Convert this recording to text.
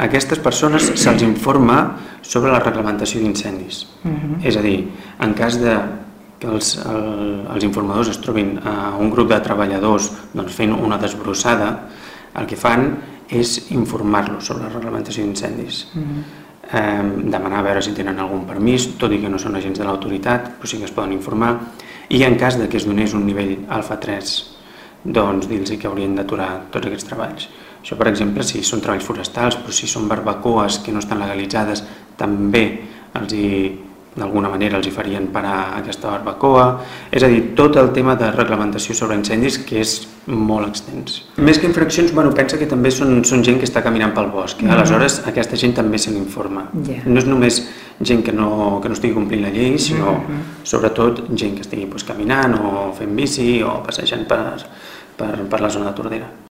aquestes persones se'ls informa sobre la reglamentació d'incendis. És a dir, en cas que els informadors es trobin un grup de treballadors fent una desbrossada, el que fan és informar-los sobre la reglamentació d'incendis. Demanar a veure si tenen algun permís, tot i que no són agents de l'autoritat, però sí que es poden informar, i en cas que es donés un nivell alfa 3, doncs dir-los que haurien d'aturar tots aquests treballs. Això, per exemple, si són treballs forestals, però si són barbacoes que no estan legalitzades, també d'alguna manera els farien parar aquesta barbacoa. És a dir, tot el tema de reglamentació sobre incendis, que és molt extens. Més que infraccions, pensa que també són gent que està caminant pel bosc. Aleshores, aquesta gent també se n'informa. No és només gent que no estigui complint la llei, sinó sobretot gent que estigui caminant o fent bici o passejant per la zona de Tordera.